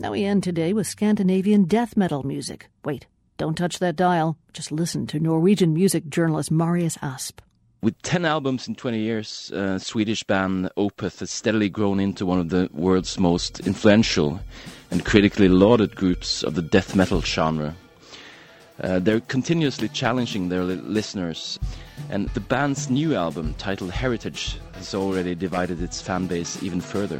Now we end today with Scandinavian death metal music. Wait, don't touch that dial. Just listen to Norwegian music journalist Marius Asp. With 10 albums in 20 years, Swedish band Opeth has steadily grown into one of the world's most influential and critically lauded groups of the death metal genre. They're continuously challenging their listeners, and the band's new album, titled Heritage, has already divided its fan base even further.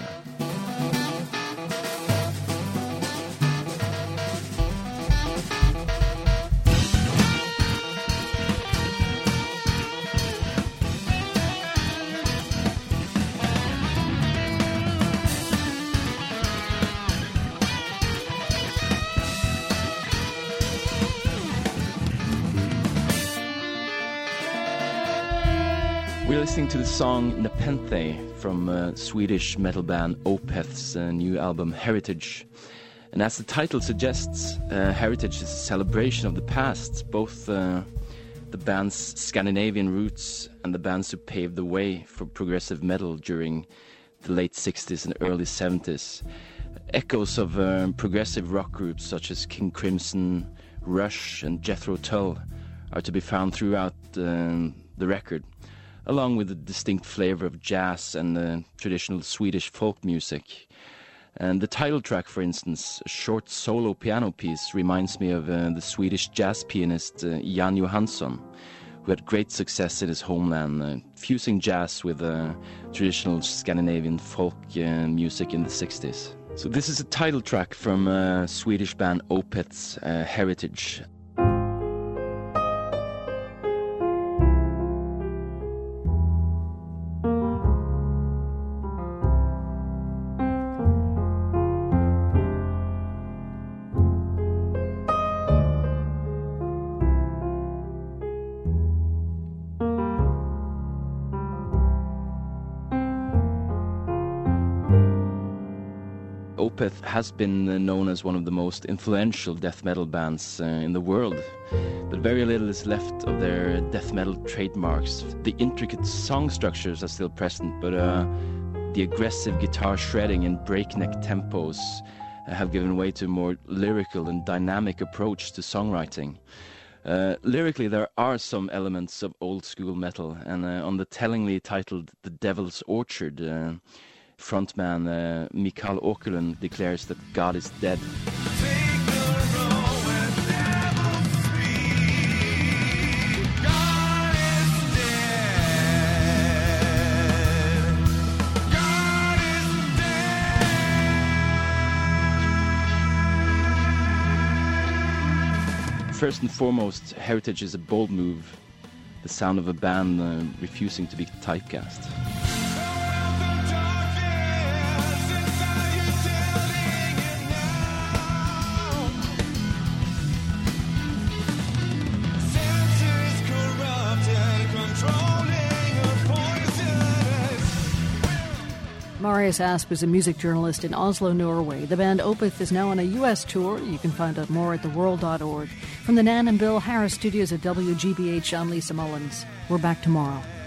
We're listening to the song Nepenthe from Swedish metal band Opeth's new album Heritage. And as the title suggests, Heritage is a celebration of the past, both the band's Scandinavian roots and the bands who paved the way for progressive metal during the late 60s and early 70s. Echoes of progressive rock groups such as King Crimson, Rush and Jethro Tull are to be found throughout the record, along with a distinct flavor of jazz and traditional Swedish folk music. And the title track, for instance, a short solo piano piece, reminds me of the Swedish jazz pianist Jan Johansson, who had great success in his homeland, fusing jazz with traditional Scandinavian folk music in the 60s. So this is a title track from Swedish band Opeth's Heritage. Opeth has been known as one of the most influential death metal bands in the world, but very little is left of their death metal trademarks. The intricate song structures are still present, but the aggressive guitar shredding and breakneck tempos have given way to a more lyrical and dynamic approach to songwriting. Lyrically, there are some elements of old-school metal, and on the tellingly titled The Devil's Orchard, frontman Mikael Åkerlund declares that God is dead. First and foremost, Heritage is a bold move, the sound of a band refusing to be typecast. Marius Asp is a music journalist in Oslo, Norway. The band Opeth is now on a U.S. tour. You can find out more at theworld.org. From the Nan and Bill Harris studios at WGBH, I'm Lisa Mullins. We're back tomorrow.